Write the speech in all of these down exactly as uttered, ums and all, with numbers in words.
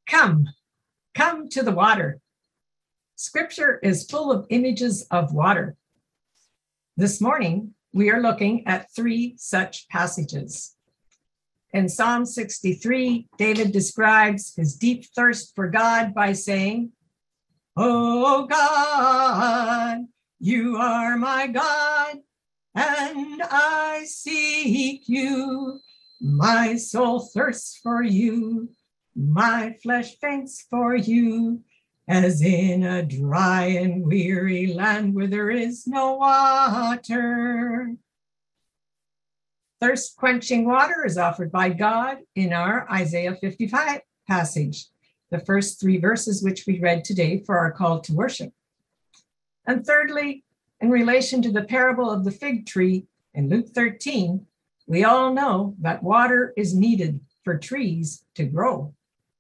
Come, come to the water. Scripture is full of images of water. This morning, we are looking at three such passages. In Psalm sixty-three, David describes his deep thirst for God by saying, "Oh God, you are my God, and I seek you. My soul thirsts for you. My flesh faints for you, as in a dry and weary land where there is no water." Thirst-quenching water is offered by God in our Isaiah fifty-five passage, the first three verses which we read today for our call to worship. And thirdly, in relation to the parable of the fig tree in Luke thirteen, we all know that water is needed for trees to grow.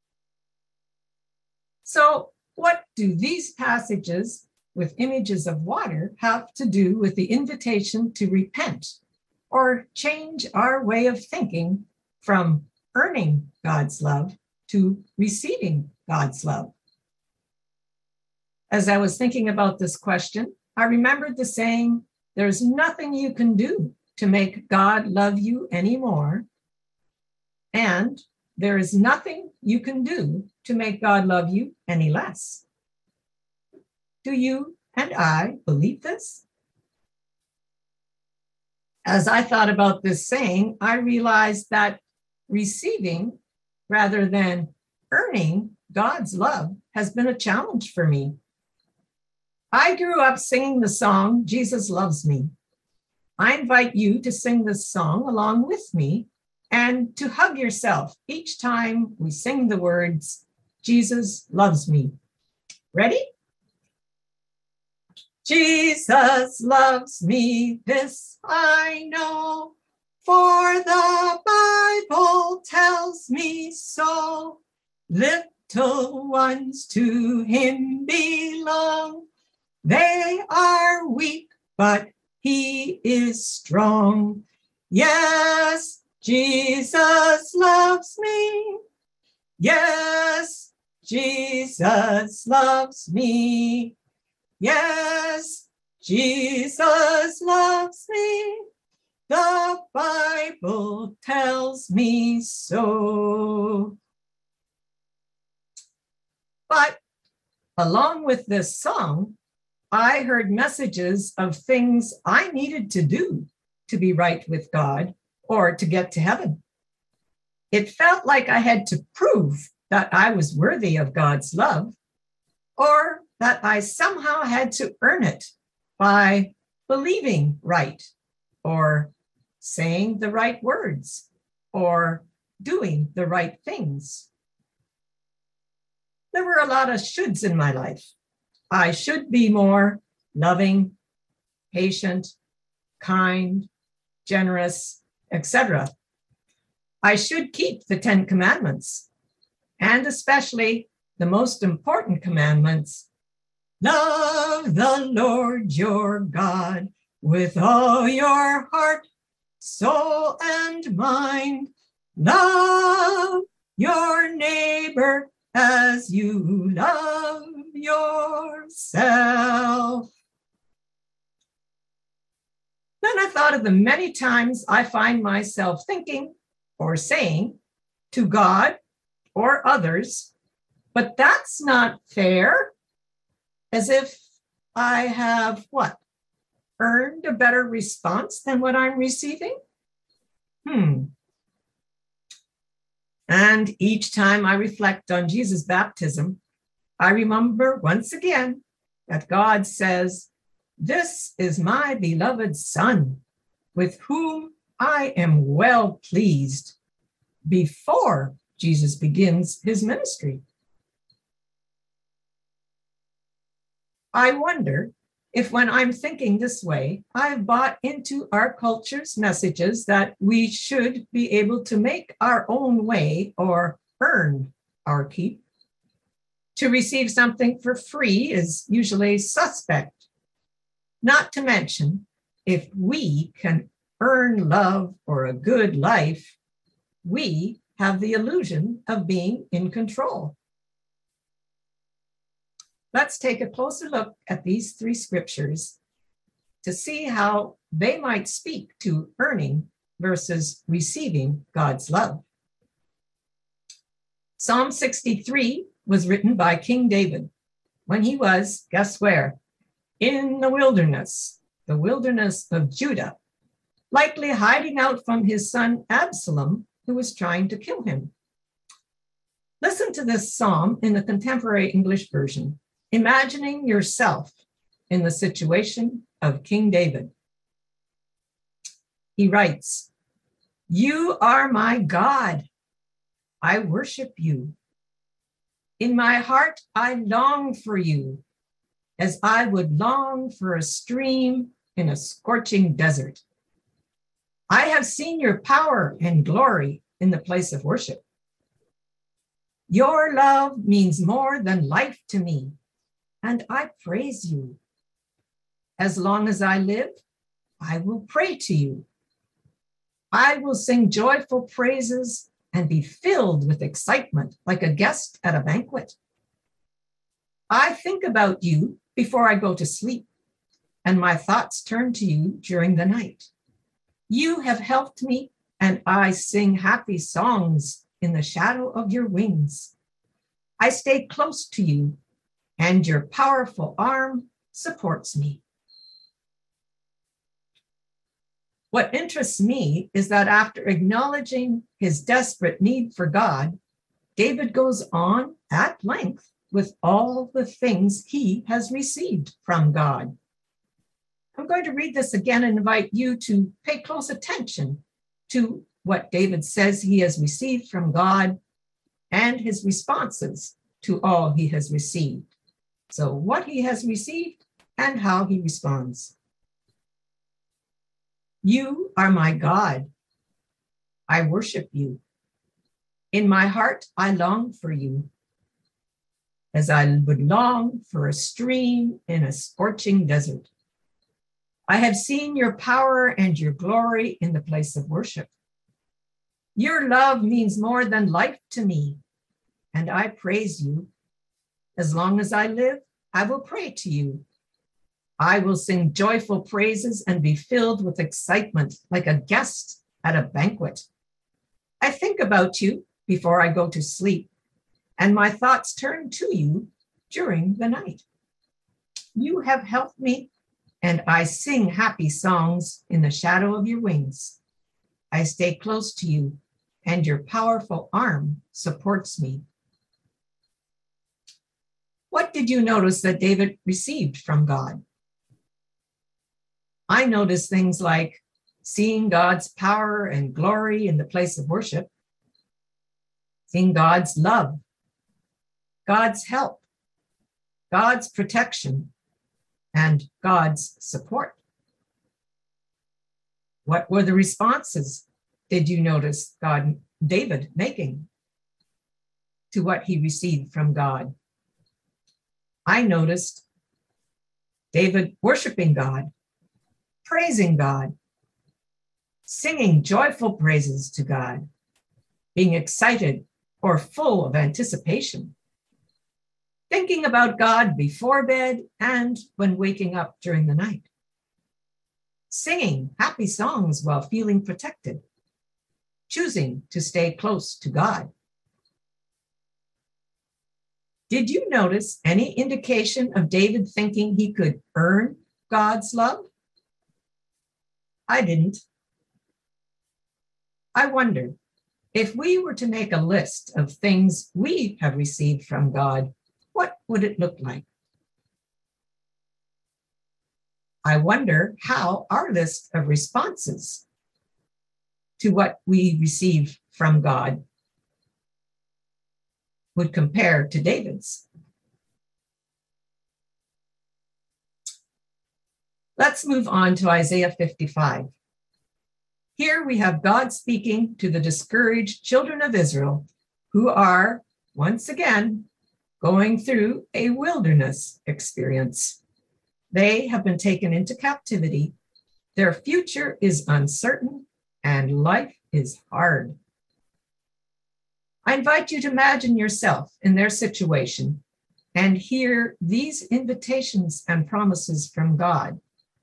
So, what do these passages with images of water have to do with the invitation to repent or change our way of thinking from earning God's love to receiving God's love? As I was thinking about this question, I remembered the saying, "There's nothing you can do to make God love you anymore, and there is nothing you can do to make God love you any less." Do you and I believe this? As I thought about this saying, I realized that receiving rather than earning God's love has been a challenge for me. I grew up singing the song, "Jesus Loves Me." I invite you to sing this song along with me and to hug yourself each time we sing the words, "Jesus loves me." Ready? Jesus loves me, this I know, for the Bible tells me so. Little ones to him belong. They are weak, but he is strong. Yes, Jesus loves me. Yes, Jesus loves me. Yes, Jesus loves me. The Bible tells me so. But along with this song, I heard messages of things I needed to do to be right with God or to get to heaven. It felt like I had to prove that I was worthy of God's love, or that I somehow had to earn it by believing right, or saying the right words, or doing the right things. There were a lot of shoulds in my life. I should be more loving, patient, kind, generous, et cetera. I should keep the Ten Commandments, and especially the most important commandments. Love the Lord your God with all your heart, soul, and mind. Love your neighbor as you love yourself. Then I thought of the many times I find myself thinking or saying to God or others, "But that's not fair," as if I have what? Earned a better response than what I'm receiving? Hmm. And each time I reflect on Jesus' baptism, I remember once again that God says, "This is my beloved Son, with whom I am well pleased," before Jesus begins his ministry. I wonder if when I'm thinking this way, I've bought into our culture's messages that we should be able to make our own way or earn our keep. To receive something for free is usually suspect. Not to mention, if we can earn love or a good life, we have the illusion of being in control. Let's take a closer look at these three scriptures to see how they might speak to earning versus receiving God's love. Psalm sixty-three was written by King David when he was, guess where? In the wilderness, the wilderness of Judah, likely hiding out from his son Absalom, who was trying to kill him. Listen to this psalm in the contemporary English version, imagining yourself in the situation of King David. He writes, "You are my God. I worship you. In my heart, I long for you, as I would long for a stream in a scorching desert. I have seen your power and glory in the place of worship. Your love means more than life to me, and I praise you. As long as I live, I will pray to you. I will sing joyful praises and be filled with excitement like a guest at a banquet. I think about you before I go to sleep, and my thoughts turn to you during the night. You have helped me, and I sing happy songs in the shadow of your wings. I stay close to you, and your powerful arm supports me." What interests me is that after acknowledging his desperate need for God, David goes on at length with all the things he has received from God. I'm going to read this again and invite you to pay close attention to what David says he has received from God and his responses to all he has received. So what he has received and how he responds. "You are my God. I worship you. In my heart, I long for you, as I would long for a stream in a scorching desert. I have seen your power and your glory in the place of worship. Your love means more than life to me, and I praise you. As long as I live, I will pray to you. I will sing joyful praises and be filled with excitement like a guest at a banquet. I think about you before I go to sleep, and my thoughts turn to you during the night. You have helped me, and I sing happy songs in the shadow of your wings. I stay close to you, and your powerful arm supports me." What did you notice that David received from God? I noticed things like seeing God's power and glory in the place of worship, seeing God's love, God's help, God's protection, and God's support. What were the responses did you notice God, David making to what he received from God? I noticed David worshiping God, praising God, singing joyful praises to God, being excited or full of anticipation, thinking about God before bed and when waking up during the night, singing happy songs while feeling protected, choosing to stay close to God. Did you notice any indication of David thinking he could earn God's love? I didn't. I wonder, if we were to make a list of things we have received from God, what would it look like? I wonder how our list of responses to what we receive from God would compare to David's. Let's move on to Isaiah fifty-five. Here we have God speaking to the discouraged children of Israel who are, once again, going through a wilderness experience. They have been taken into captivity. Their future is uncertain and life is hard. I invite you to imagine yourself in their situation and hear these invitations and promises from God.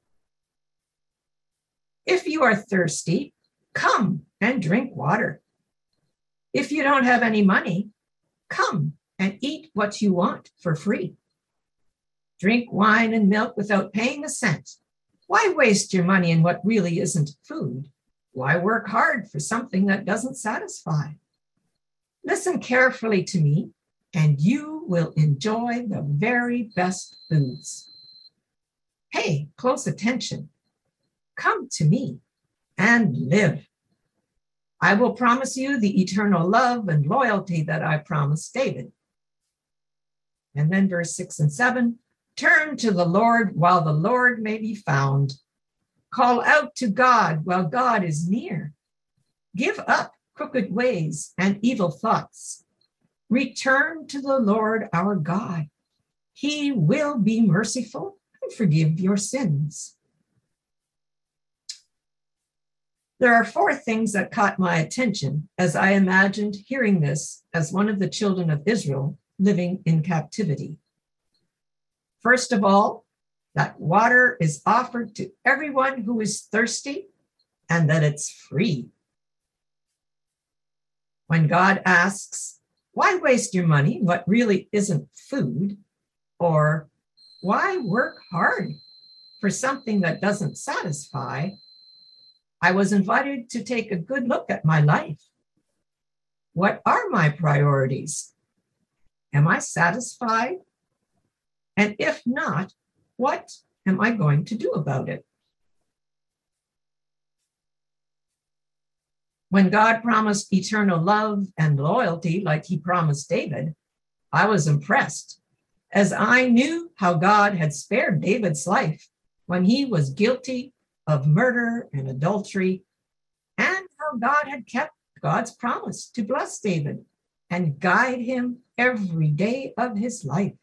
If you are thirsty, come and drink water. If you don't have any money, come and eat what you want for free. Drink wine and milk without paying a cent. Why waste your money in what really isn't food? Why work hard for something that doesn't satisfy? Listen carefully to me, and you will enjoy the very best foods. Pay close attention. Come to me and live. I will promise you the eternal love and loyalty that I promised David. And then verse six and seven, turn to the Lord while the Lord may be found. Call out to God while God is near. Give up crooked ways and evil thoughts. Return to the Lord our God. He will be merciful and forgive your sins. There are four things that caught my attention as I imagined hearing this as one of the children of Israel living in captivity. First of all, that water is offered to everyone who is thirsty and that it's free. When God asks, why waste your money in what really isn't food? Or why work hard for something that doesn't satisfy? I was invited to take a good look at my life. What are my priorities? Am I satisfied? And if not, what am I going to do about it? When God promised eternal love and loyalty like he promised David, I was impressed, as I knew how God had spared David's life when he was guilty of murder and adultery, and how God had kept God's promise to bless David and guide him every day of his life.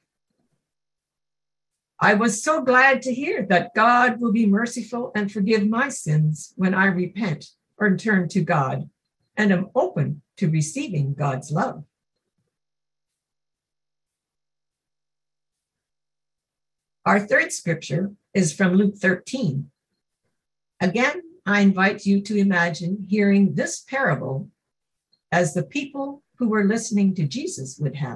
I was so glad to hear that God will be merciful and forgive my sins when I repent or turn to God and am open to receiving God's love. Our third scripture is from Luke thirteen. Again, I invite you to imagine hearing this parable as the people who were listening to Jesus would have.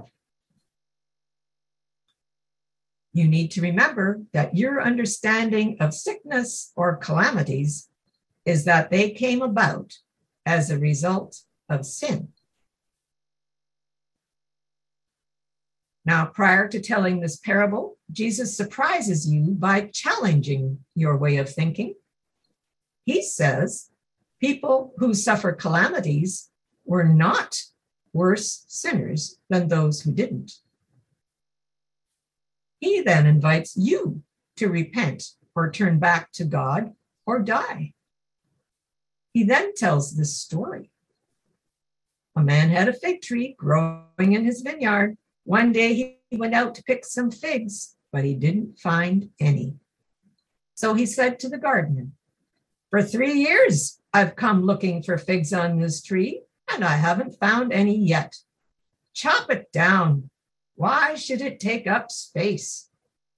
You need to remember that your understanding of sickness or calamities is that they came about as a result of sin. Now, prior to telling this parable, Jesus surprises you by challenging your way of thinking. He says people who suffer calamities were not worse sinners than those who didn't. He then invites you to repent or turn back to God or die. He then tells this story. A man had a fig tree growing in his vineyard. One day he went out to pick some figs, but he didn't find any. So he said to the gardener, for three years I've come looking for figs on this tree, and I haven't found any yet. Chop it down. Why should it take up space?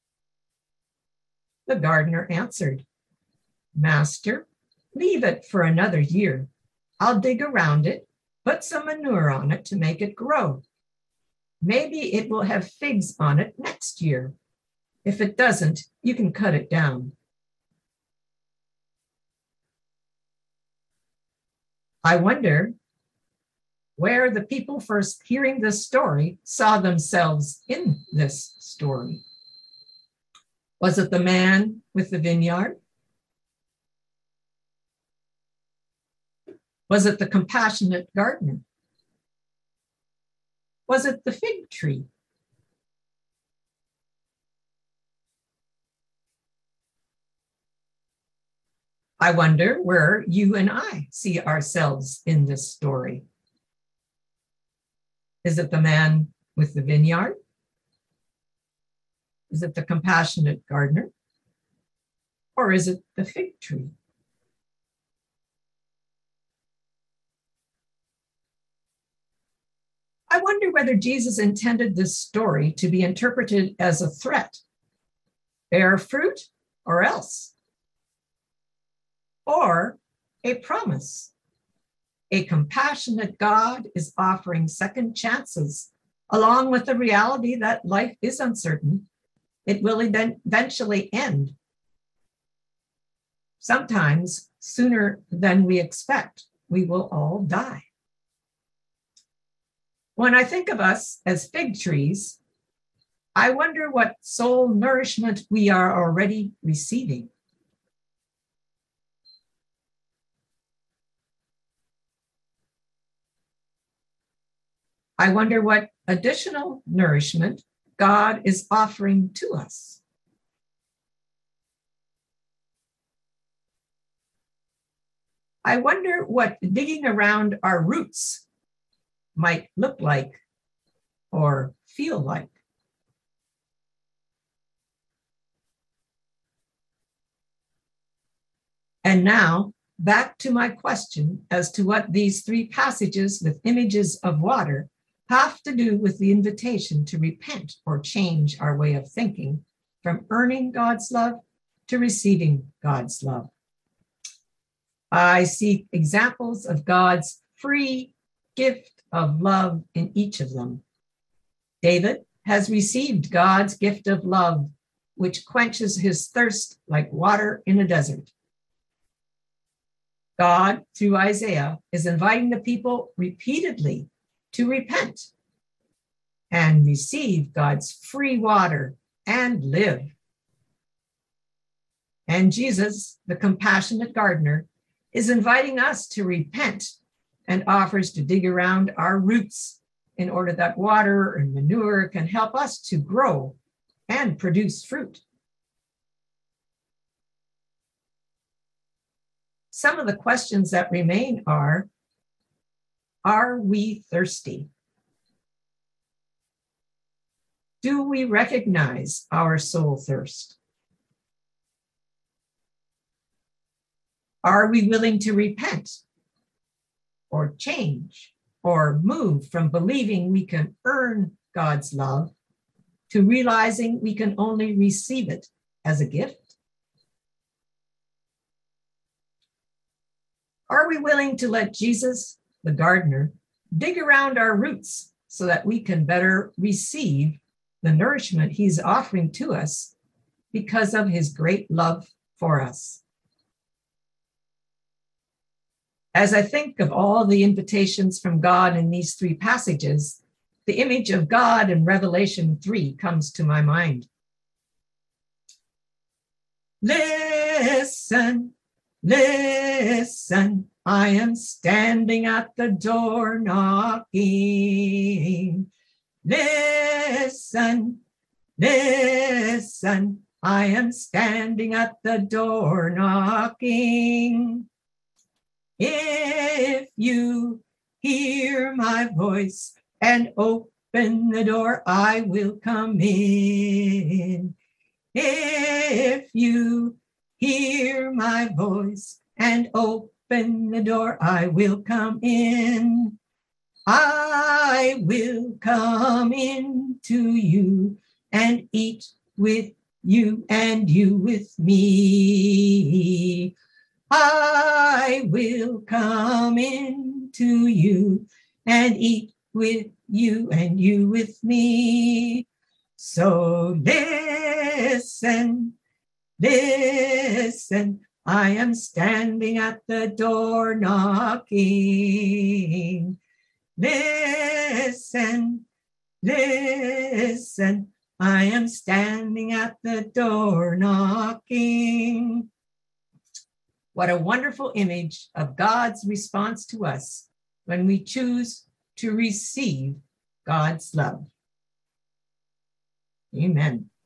The gardener answered, Master, leave it for another year. I'll dig around it, put some manure on it to make it grow. Maybe it will have figs on it next year. If it doesn't, you can cut it down. I wonder where the people first hearing this story saw themselves in this story. Was it the man with the vineyard? Was it the compassionate gardener? Was it the fig tree? I wonder where you and I see ourselves in this story. Is it the man with the vineyard? Is it the compassionate gardener? Or is it the fig tree? I wonder whether Jesus intended this story to be interpreted as a threat. Bear fruit or else. Or a promise. A compassionate God is offering second chances, along with the reality that life is uncertain. It will eventually end. Sometimes sooner than we expect, we will all die. When I think of us as fig trees, I wonder what soul nourishment we are already receiving. I wonder what additional nourishment God is offering to us. I wonder what digging around our roots might look like or feel like. And now, back to my question as to what these three passages with images of water have to do with the invitation to repent or change our way of thinking from earning God's love to receiving God's love. I see examples of God's free gift of love in each of them. David has received God's gift of love, which quenches his thirst like water in a desert. God, through Isaiah, is inviting the people repeatedly to repent and receive God's free water and live. And Jesus, the compassionate gardener, is inviting us to repent and offers to dig around our roots in order that water and manure can help us to grow and produce fruit. Some of the questions that remain are, are we thirsty? Do we recognize our soul thirst? Are we willing to repent or change or move from believing we can earn God's love to realizing we can only receive it as a gift? Are we willing to let Jesus, the gardener, dig around our roots so that we can better receive the nourishment he's offering to us because of his great love for us? As I think of all the invitations from God in these three passages, the image of God in Revelation three comes to my mind. Listen, listen, I am standing at the door knocking. Listen, listen, I am standing at the door knocking. If you hear my voice and open the door, I will come in. If you hear my voice and open the door, I will come in. I will come in to you and eat with you and you with me. I will come in to you and eat with you and you with me. So listen, listen, I am standing at the door knocking. Listen, listen, I am standing at the door knocking. What a wonderful image of God's response to us when we choose to receive God's love. Amen.